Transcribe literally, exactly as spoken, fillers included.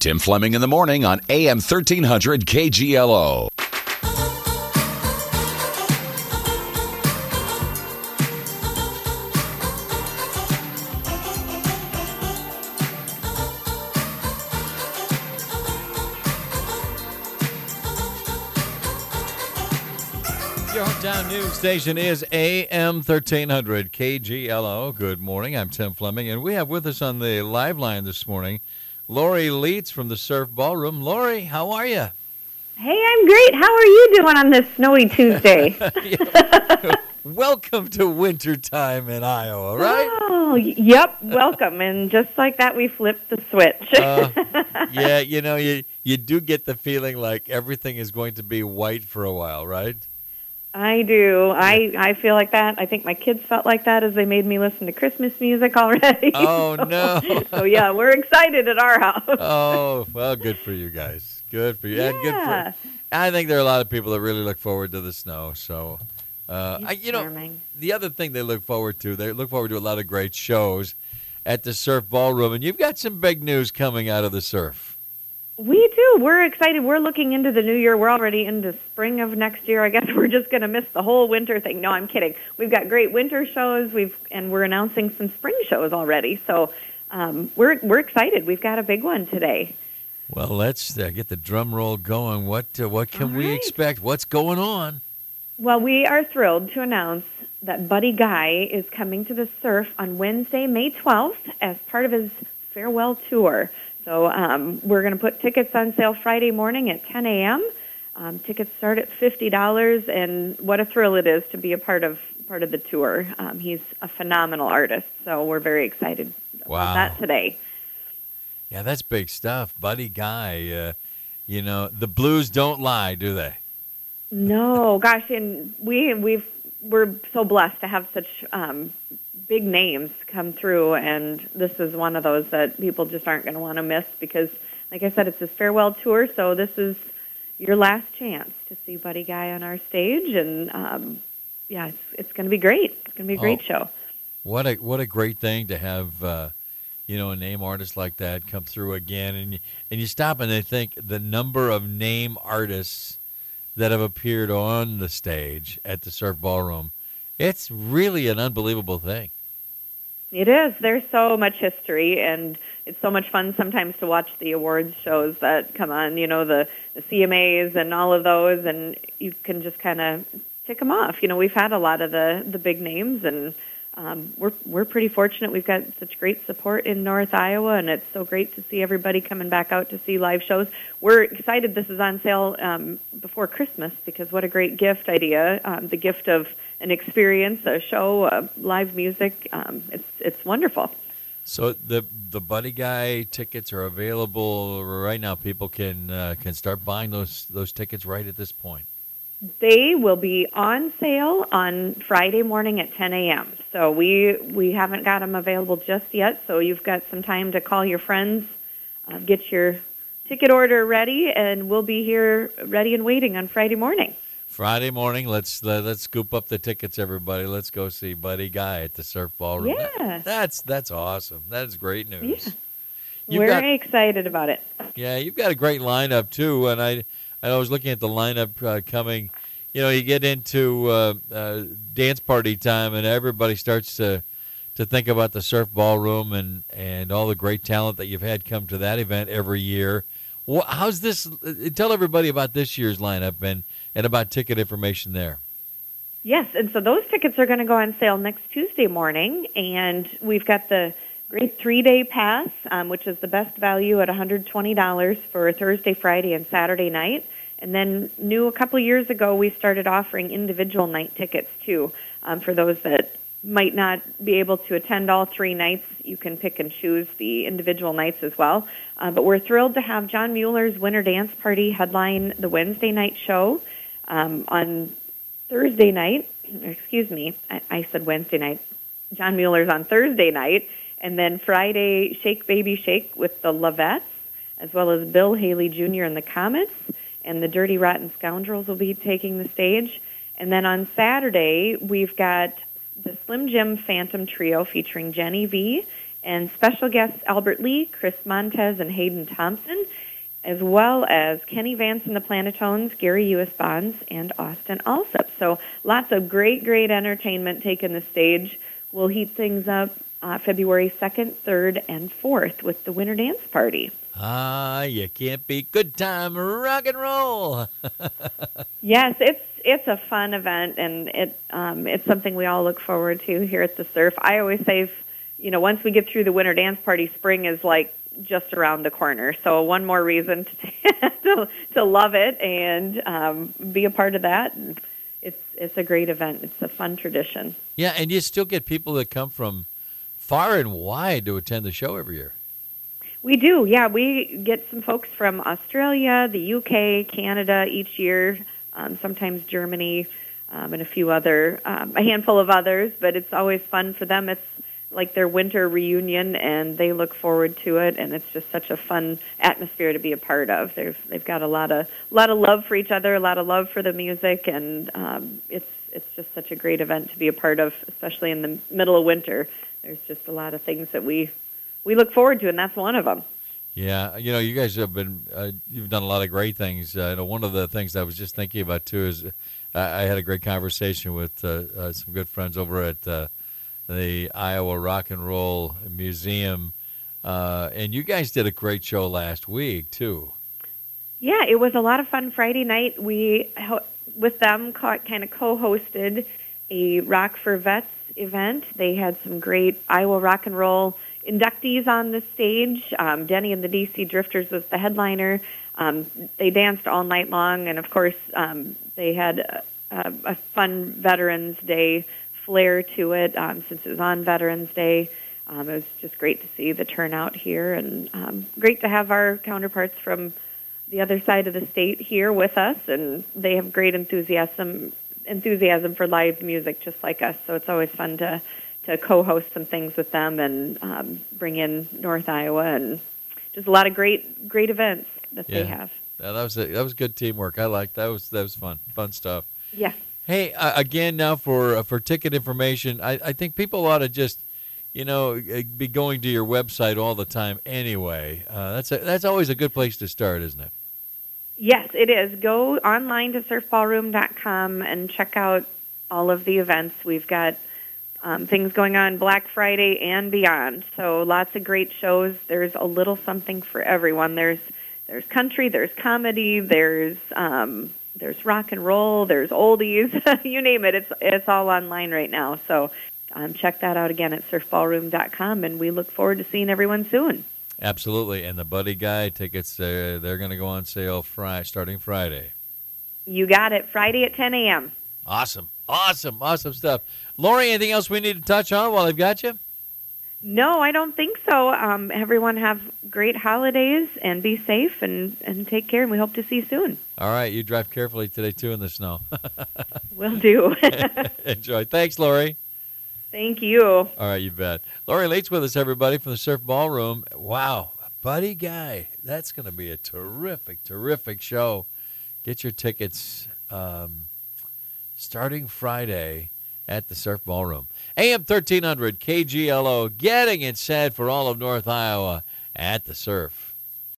Tim Fleming in the morning on A M thirteen hundred K G L O. Your hometown news station is A M thirteen hundred K G L O. Good morning. I'm Tim Fleming, and we have with us on the live line this morning Lori Leitz from the Surf Ballroom. Lori, how are you? Hey, I'm great. How are you doing on this snowy Tuesday? Welcome to wintertime in Iowa, right? Oh, yep. Welcome. And just like that, we flipped the switch. uh, yeah, you know, you, you do get the feeling like everything is going to be white for a while, right? I do. I, I feel like that. I think my kids felt like that as they made me listen to Christmas music already. Oh, so, no. So, yeah, we're excited at our house. Oh, well, good for you guys. Good for you. Yeah. And good for, I think there are a lot of people that really look forward to the snow. So, uh, I, you know, charming. The other thing they look forward to, they look forward to a lot of great shows at the Surf Ballroom. And you've got some big news coming out of the surf. We do. We're excited. We're looking into the new year. We're already into spring of next year. I guess we're just going to miss the whole winter thing. No, I'm kidding. We've got great winter shows. We've and we're announcing some spring shows already. So um, we're we're excited. We've got a big one today. Well, let's uh, get the drum roll going. What uh, what can All we right. expect? What's going on? Well, we are thrilled to announce that Buddy Guy is coming to the Surf on Wednesday, May twelfth, as part of his farewell tour. So um, we're going to put tickets on sale Friday morning at ten a.m. Um, tickets start at fifty dollars, and what a thrill it is to be a part of part of the tour. Um, he's a phenomenal artist, so we're very excited Wow. about that today. Yeah, that's big stuff. Buddy Guy, uh, you know, the blues don't lie, do they? No, gosh, and we we've we're so blessed to have such um, big names come through, and this is one of those that people just aren't going to want to miss because, like I said, it's his farewell tour, so this is your last chance to see Buddy Guy on our stage, and um, yeah, it's, it's going to be great. It's going to be a great Oh, show. What a what a great thing to have, uh, you know, a name artist like that come through again, and you, and you stop and they think the number of name artists that have appeared on the stage at the Surf Ballroom. It's really an unbelievable thing. It is. There's so much history, and it's so much fun sometimes to watch the awards shows that come on, you know, the, the C M As and all of those, and you can just kind of tick them off. You know, we've had a lot of the, the big names, and um, we're we're pretty fortunate. We've got such great support in North Iowa, and it's so great to see everybody coming back out to see live shows. We're excited this is on sale um, before Christmas because what a great gift idea, um, the gift of an experience, a show, uh, live music. Um, it's it's wonderful. So the the Buddy Guy tickets are available right now. People can uh, can start buying those those tickets right at this point. They will be on sale on Friday morning at ten a.m. So we we haven't got them available just yet. So you've got some time to call your friends, uh, get your ticket order ready, and we'll be here ready and waiting on Friday morning. Friday morning, let's uh, let's scoop up the tickets, everybody. Let's go see Buddy Guy at the Surf Ballroom. Yeah. That- that's that's awesome. That is great news. Yeah. You've We're got- excited about it. Yeah, you've got a great lineup too, and I I was looking at the lineup uh, coming. You know, you get into uh, uh, dance party time, and everybody starts to to think about the Surf Ballroom and, and all the great talent that you've had come to that event every year. Wha how's this? Uh, tell everybody about this year's lineup and, and about ticket information there. Yes, and so those tickets are going to go on sale next Tuesday morning, and we've got the great three-day pass, um, which is the best value at one hundred twenty dollars for Thursday, Friday, and Saturday night. And then new a couple of years ago, we started offering individual night tickets, too, um, for those that might not be able to attend all three nights. You can pick and choose the individual nights as well. Uh, but we're thrilled to have John Mueller's Winter Dance Party headline the Wednesday night show. Um, on Thursday night, excuse me, I, I said Wednesday night. John Mueller's on Thursday night. And then Friday, Shake Baby Shake with the Lovettes, as well as Bill Haley Junior and the Comets. And the Dirty Rotten Scoundrels will be taking the stage. And then on Saturday, we've got the Slim Jim Phantom Trio featuring Jenny V and special guests Albert Lee, Chris Montez, and Hayden Thompson. as well as Kenny Vance and the Planetones, Gary Uisbons, and Austin Alsop. So lots of great, great entertainment taking the stage. We'll heat things up uh, February second, third, and fourth with the Winter Dance Party. Ah, you can't beat good time rock and roll. Yes, it's it's a fun event, and it um, it's something we all look forward to here at the Surf. I always say, if, you know, once we get through the Winter Dance Party, spring is like just around the corner. So one more reason to to, to love it and um, be a part of that. It's it's a great event. It's a fun tradition. Yeah, and you still get people that come from far and wide to attend the show every year. We do, yeah. We get some folks from Australia, the U K, Canada each year, um, sometimes Germany, um, and a few other, um, a handful of others, but it's always fun for them. It's like their winter reunion, and they look forward to it, and it's just such a fun atmosphere to be a part of. They've they've got a lot of a lot of love for each other, a lot of love for the music, and um, it's it's just such a great event to be a part of, especially in the middle of winter. There's just a lot of things that we we look forward to, and that's one of them. Yeah, you know, you guys have been, uh, you've done a lot of great things. Uh, you know, one of the things I was just thinking about, too, is uh, I had a great conversation with uh, uh, some good friends over at uh, the Iowa Rock and Roll Museum, uh, and you guys did a great show last week, too. Yeah, it was a lot of fun. Friday night, we, with them, kind of co-hosted a Rock for Vets event. They had some great Iowa Rock and Roll inductees on the stage. Um, Denny and the D C Drifters was the headliner. Um, they danced all night long, and of course, um, they had a, a, a fun Veterans Day flair to it um, since it was on Veterans Day. Um, it was just great to see the turnout here, and um, great to have our counterparts from the other side of the state here with us, and they have great enthusiasm enthusiasm for live music just like us, so it's always fun to to co-host some things with them and um, bring in North Iowa, and just a lot of great great events that yeah. they have. Yeah, that was a, that was good teamwork. I liked that. Was that was fun fun stuff. Yeah. Hey, uh, again now for uh, for ticket information, I, I think people ought to just, you know, be going to your website all the time anyway. Uh, that's a, that's always a good place to start, isn't it? Yes, it is. Go online to surf ballroom dot com and check out all of the events. We've got um, things going on Black Friday and beyond. So lots of great shows. There's a little something for everyone. There's there's country, there's comedy, there's um, there's rock and roll, there's oldies. You name it. It's it's all online right now. So um, check that out again at surf ballroom dot com, and we look forward to seeing everyone soon. Absolutely. And the Buddy Guy tickets, uh, they're going to go on sale Friday, starting Friday. You got it. Friday at ten a.m. Awesome. Awesome. Awesome stuff. Lori, anything else we need to touch on while I've got you? No, I don't think so. Um, everyone have great holidays and be safe and, and take care, and we hope to see you soon. All right. You drive carefully today, too, in the snow. Will do. Enjoy. Thanks, Lori. Thank you. All right, you bet. Lori Late's with us, everybody, from the Surf Ballroom. Wow, Buddy Guy. That's going to be a terrific, terrific show. Get your tickets um, starting Friday at the Surf Ballroom. A M thirteen hundred K G L O, getting it set for all of North Iowa at the Surf.